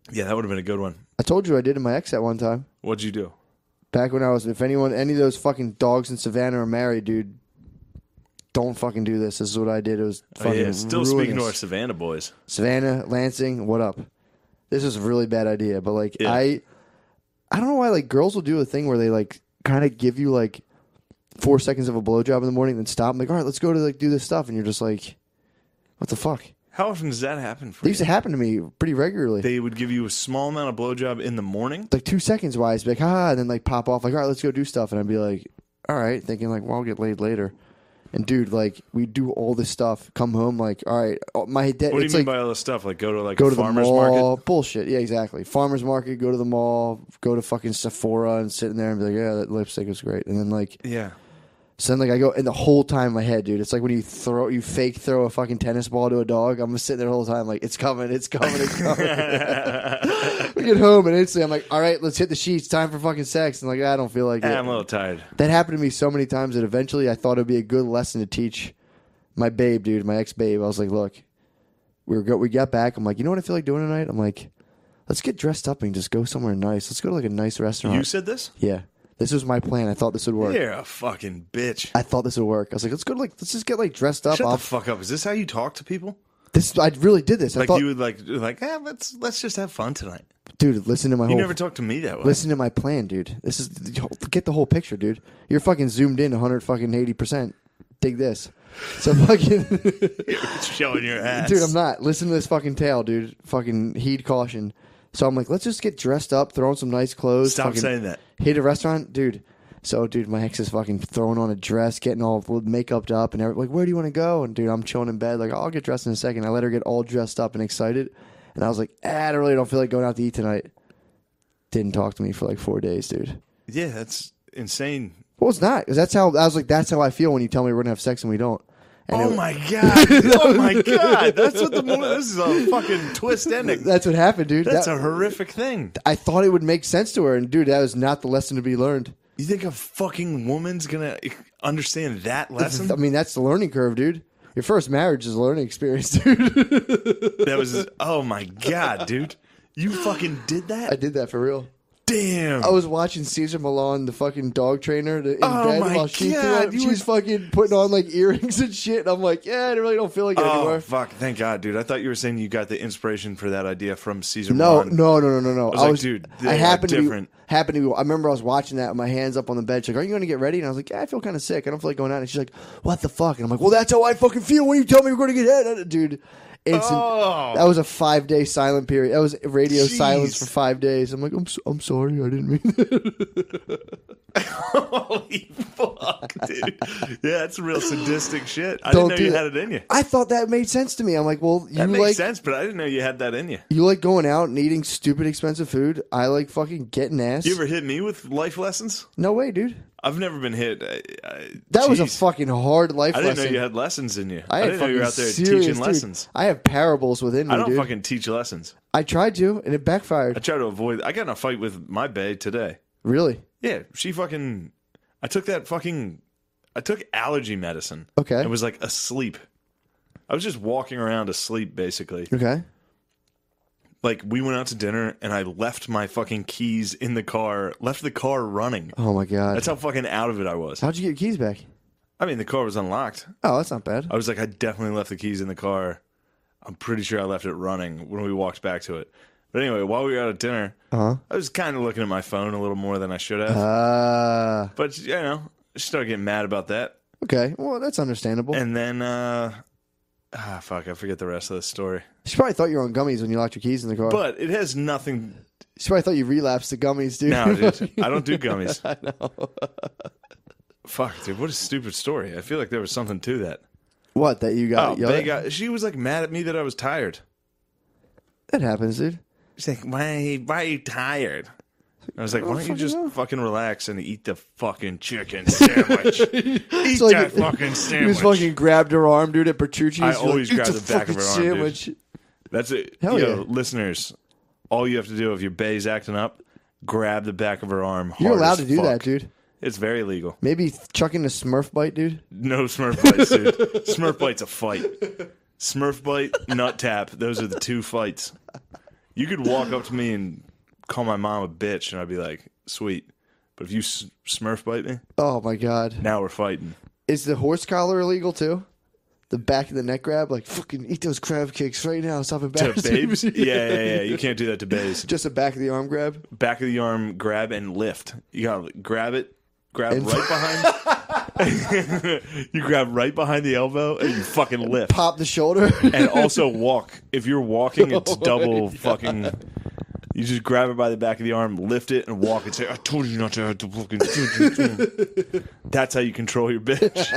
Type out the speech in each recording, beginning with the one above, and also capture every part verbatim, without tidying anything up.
Yeah, that would have been a good one. I told you I did in my ex at one time. What'd you do? Back when I was, if anyone, any of those fucking dogs in Savannah are married, dude, don't fucking do this. This is what I did. It was fucking Oh, yeah. Still ruinous. speaking to our Savannah boys. Savannah, Lansing, what up? This was a really bad idea, but like Yeah. I, I don't know why like girls will do a thing where they like kind of give you like four seconds of a blowjob in the morning, then stop. I'm like, all right, let's go to like do this stuff, and you're just like, what the fuck? How often does that happen for They you? used to happen to me pretty regularly. They would give you a small amount of blowjob in the morning. like two seconds wise, be like, ah, and then like pop off, like, all right, let's go do stuff, and I'd be like, all right, thinking like, well, I'll get laid later. And dude, like, we do all this stuff, come home, like, all right, oh, my dad. What do you it's mean like, by all this stuff? Like go to like go a to the farmer's mall, market? bullshit. Yeah, exactly. Farmer's market, go to the mall, go to fucking Sephora, and sit in there and be like, yeah, that lipstick was great. And then like, Yeah. so then like I go, and the whole time in my head, dude, it's like when you throw, you fake throw a fucking tennis ball to a dog. I'm just sitting there the whole time, like, it's coming, it's coming, it's coming. We get home and instantly I'm like, all right, let's hit the sheets. Time for fucking sex. And like, I don't feel like Eh, it. I'm a little tired. That happened to me so many times that eventually I thought it would be a good lesson to teach my babe, dude, my ex babe. I was like, look, we were go- we got back. I'm like, you know what I feel like doing tonight? I'm like, let's get dressed up and just go somewhere nice. Let's go to like a nice restaurant. You said this? Yeah, this was my plan. I thought this would work. You're a fucking bitch. I thought this would work. I was like, let's go to like, let's just get like dressed up. Shut I'll- the fuck up. Is this how you talk to people? This I really did this. I Like thought, you would like like eh, let's let's just have fun tonight. dude, listen to my You whole. never talk to me that way. Listen to my plan, dude. This is get the whole picture, dude. You're fucking zoomed in one hundred fucking eighty percent. Dig this. So fucking, You're showing your ass, dude, I'm not. Listen to this fucking tale, dude. Fucking heed caution. So I'm like, let's just get dressed up, throw on some nice clothes. Stop fucking saying that. Hit a restaurant, dude. So, dude, my ex is fucking throwing on a dress, getting all makeup up, and everything. Like, where do you want to go? And dude, I'm chilling in bed. Like, oh, I'll get dressed in a second. I let her get all dressed up and excited, and I was like, ah, I really don't feel like going out to eat tonight. Didn't talk to me for like four days, dude. Yeah, that's insane. Well, it's not, because that's how I was like. That's how I feel when you tell me we're gonna have sex and we don't. And Oh it- my god! Oh my god! That's what the movie. This is a fucking twist ending. That's what happened, dude. That's That- a horrific thing. I thought it would make sense to her, and dude, that was not the lesson to be learned. You think a fucking woman's gonna understand that lesson? I mean, that's the learning curve, dude. Your first marriage is a learning experience, dude. That was. Oh my god, dude! You fucking did that? I did that for real. Damn! I was watching Caesar Milan, the fucking dog trainer, in Oh bed my while she God, threw you it. She's fucking putting on like earrings and shit. And I'm like, yeah, I really don't feel like it Oh anymore. fuck! Thank God, dude. I thought you were saying you got the inspiration for that idea from Caesar No, Milan. no, no, no, no, no. was like, dude, they I are happened to different. be, happened to be. I remember I was watching that with my hands up on the bed. She's like, "Are you going to get ready?" And I was like, "Yeah, I feel kind of sick. I don't feel like going out." And she's like, "What the fuck?" And I'm like, "Well, that's how I fucking feel when you tell me we're going to get head, dude." Instant. Oh. That was a five day silent period. That was radio Jeez. silence for five days. I'm like, I'm so, I'm sorry, I didn't mean that. Holy fuck, dude! Yeah, that's real sadistic shit. I Don't didn't know do you that. had it in you. I thought that made sense to me. I'm like, well, you That makes like sense, but I didn't know you had that in you. you like going out and eating stupid expensive food. I like fucking getting ass. You ever hit me with life lessons? No way, dude. I've never been hit. I, I, That was a jeez. fucking hard life I didn't lesson. know you had lessons in you. I, I, had didn't know you were out fucking there serious, teaching dude. lessons. I have parables within me, I don't dude. fucking teach lessons. I tried to, and it I backfired. try to avoid. I got in a fight with my bae today. Really? Yeah, she fucking. I took that fucking. I took allergy medicine. Okay. I was like asleep. I was just walking around asleep, basically. Okay. Like, we went out to dinner, and I left my fucking keys in the car, left the car running. Oh my god. That's how fucking out of it I was. How'd you get your keys back? I mean, the car was unlocked. Oh, that's not bad. I was like, I definitely left the keys in the car. I'm pretty sure I left it running when we walked back to it. But anyway, while we were out at dinner, Uh I was kind of looking at my phone a little more than I should have. huh. Uh, but, you know, I started getting mad about that. okay. Well, that's understandable. And then, uh, ah, fuck, I forget the rest of the story. She probably thought you were on gummies when you locked your keys in the car. But it has nothing. She probably thought you relapsed the gummies, dude. No, dude, I don't do gummies. I know. Fuck, dude, what a stupid story. I feel like there was something to that. What, that you Oh, got? yelled they at? got, she was like mad at me that I was tired. That happens, dude. She's like, why, why are you tired? I was like, why don't you fucking just know. fucking relax and eat the fucking chicken sandwich? Eat It's like that it- fucking He sandwich. just fucking grabbed her arm, dude, at Petrucci's. I He's like, always "Eat grab the the back of fucking her arm, dude. sandwich." That's it. Hell Yo, yeah. listeners, all you have to do if your bae's acting up, grab the back of her arm. You're hard allowed as to do fuck. that, dude. It's very legal. Maybe chucking a Smurf bite, dude. No Smurf bites, dude. Smurf bite's a fight. Smurf bite, nut tap. Those are the two fights. You could walk up to me and call my mom a bitch, and I'd be like, sweet. But if you s- Smurf bite me, Oh my god. now we're fighting. Is the horse collar illegal too? The back of the neck grab, like fucking eat those crab cakes right now. Stop To embarrassing babes? me. Yeah, yeah, yeah. You can't do that to babes. Just a back of the arm grab. Back of the arm, grab and lift. You gotta grab it, grab And- right behind. You grab right behind the elbow and you fucking lift. Pop the shoulder. And also walk. If you're walking, it's Oh double fucking. You just grab it by the back of the arm, lift it, and walk and say, I told you not to have to fucking. That's how you control your bitch.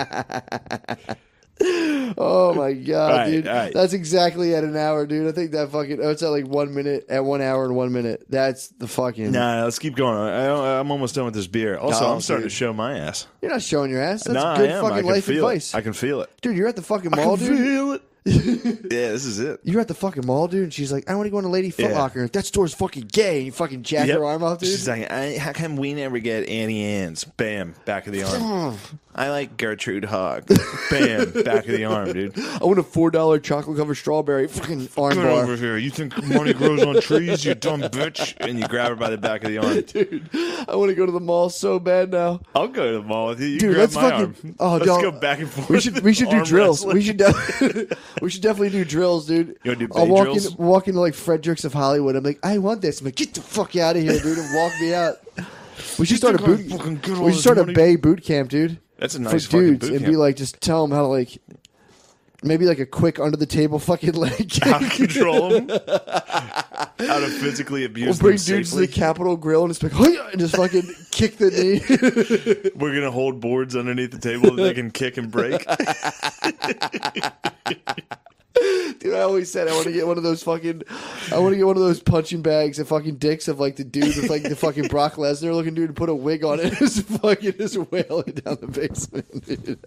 Oh my god, All right, dude. all right. That's exactly at an hour, dude. I think that fucking oh, it's at like one minute at one hour and one minute. That's the fucking Nah, let's keep going. I, I'm almost done with this beer. Also, No, I'm starting dude. to show my ass. You're not showing your ass. That's Nah, good I am. I fucking can life feel advice. it. I can feel it. Dude, you're at the fucking I mall, can dude. feel it. Yeah, this is it. You're at the fucking mall, dude, and she's like, I want to go in a Lady Foot Yeah. Locker. That store's fucking gay. And you fucking jack Yep. her arm off, dude. She's like, I, how come we never get Annie Ann's? Bam, back of the arm. I like Gertrude Hogg. Bam, back of the arm, dude. I want a four dollar chocolate covered strawberry fucking arm Get bar. over here. You think money grows on trees, you dumb bitch? And you grab her by the back of the arm. Dude, I want to go to the mall so bad now. I'll go to the mall with you. You Dude, grab let's my fucking arm. oh, Let's don't- go back and forth. We should we should do Arm drills. wrestling. We should de- we should definitely do drills, dude. You wanna do I'll bay walk drills? in walk into like Fredericks of Hollywood. I'm like, I want this. I'm like, get the fuck out of here, dude, and walk me out. We should start a think I boot. fucking get all We should this start a money? Bay boot camp, dude. That's a For nice fucking dudes, boot and camp. be like, just tell them how to like, maybe like a quick under the table fucking leg kick. How to control them. How to physically abuse We'll bring them dudes to safely. the Capitol Grill and just be like, "Hey," and just fucking kick the knee. We're going to hold boards underneath the table that they can kick and break. Dude, I always said I want to get one of those fucking, I want to get one of those punching bags of fucking dicks of like the dude with like the fucking Brock Lesnar looking dude and put a wig on it and just fucking just wail it down the basement, dude.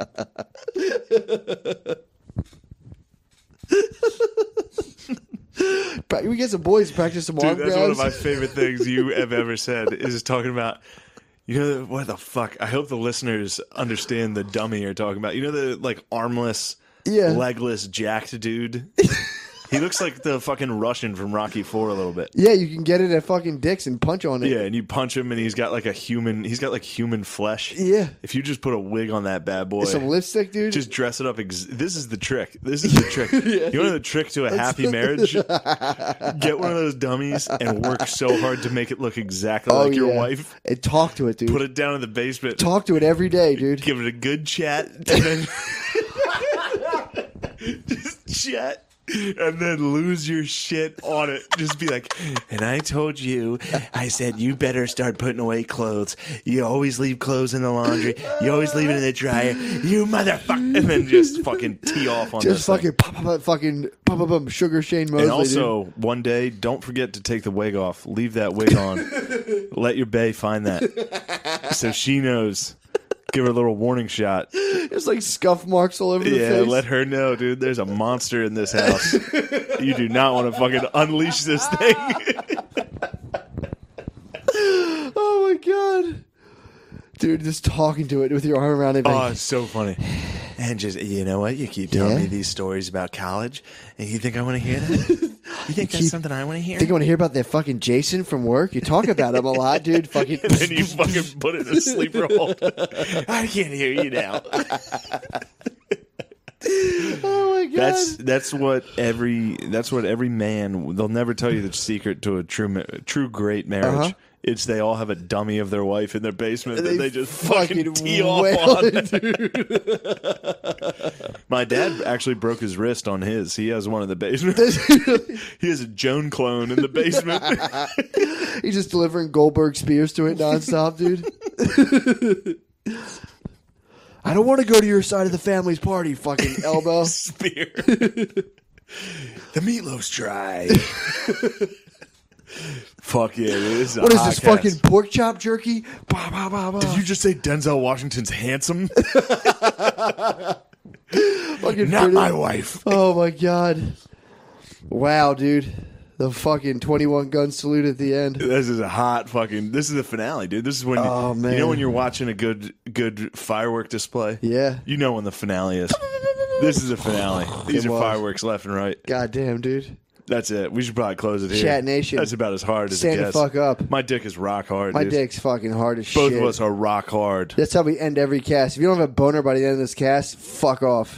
Pra- We get some boys to practice some arm Dude, that's one of grabs. my favorite things you have ever said is talking about, you know, what the fuck? I hope the listeners understand the dummy you're talking about. You know, the like armless, Yeah. legless, jacked dude? He looks like the fucking Russian from Rocky Four a little bit. Yeah, you can get it at fucking Dick's and punch on it. Yeah, and you punch him, and he's got like a human. He's got like human flesh. Yeah. If you just put a wig on that bad boy, Some lipstick, dude. just dress it up. Ex- this is the trick. This is the trick. You know the trick to a happy marriage? Get one of those dummies and work so hard to make it look exactly Oh, like your yeah. wife. And talk to it, dude. Put it down in the basement. Talk to it every day, dude. Give it a good chat, and then just chat. And then lose your shit on it. Just be like, and I told you, I said, you better start putting away clothes. You always leave clothes in the laundry. You always leave it in the dryer. You motherfucker. And then just fucking tee off on Just this fucking thing. pop, pop, pop, fucking pop, pop, pop, Sugar Shane Mosley. And also, dude. one day, don't forget to take the wig off. Leave that wig on. Let your bae find that. So she knows. Give her a little warning shot. There's like scuff marks all over the Yeah, face. let her know, dude. There's a monster in this house. You do not want to fucking unleash this thing. Oh my god, dude, just talking to it with your arm around it. Oh, Like, it's so funny. And just, you know what? You keep telling Yeah? me these stories about college, and you think I want to hear that? You think that's keep- something I want to hear? think I want to hear about that fucking Jason from work? You talk about him a lot, dude. Fucking. And then you fucking put it in a sleeper hold. I can't hear you now. Oh my god. That's that's what every that's what every man. They'll never tell you the secret to a true ma- true great marriage. Uh-huh. It's they all have a dummy of their wife in their basement that they just fucking fucking tee off wail on. it, My dad actually broke his wrist on his. He has one in the basement. He has a Joan clone in the basement. He's just delivering Goldberg spears to it nonstop, dude. I don't want to go to your side of the family's party, fucking elbow. Spear. The meatloaf's dry. Fuck yeah, dude. This is a What is hot this, cast. fucking pork chop jerky? Bah, bah, bah, bah. Did you just say Denzel Washington's handsome? fucking Not pretty- my wife. Oh my god. Wow, dude. The fucking twenty-one gun salute at the end. This is a hot fucking. This is the finale, dude. This is when Oh, you man. know when you're watching a good good firework display. Yeah. You know when the finale is. This is a finale. These It are was. fireworks left and right. God damn, dude. That's it. We should probably close it here. Chat Nation. That's about as hard as Stand it the gets. fuck up. My dick is rock hard. My dude. dick's fucking hard as Both shit. of us are rock hard. That's how we end every cast. If you don't have a boner by the end of this cast, fuck off.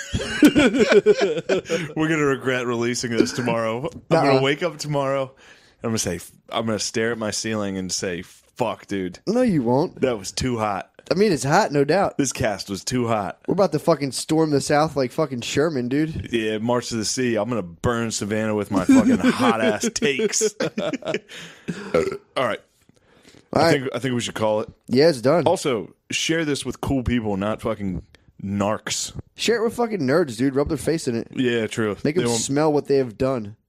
We're gonna regret releasing this tomorrow. I'm Nuh-uh. gonna wake up tomorrow. I'm gonna say. I'm gonna stare at my ceiling and say, "Fuck, dude, No, you won't. that was too hot. I mean, it's hot, no doubt. This cast was too hot." We're about to fucking storm the South like fucking Sherman, dude. Yeah, March to the Sea. I'm gonna burn Savannah with my fucking hot ass takes. All right. All I right. think I think we should call it. Yeah, it's done. Also, share this with cool people, not fucking narcs. Share it with fucking nerds, dude. Rub their face in it. Yeah, true. Make They them won't- smell what they have done.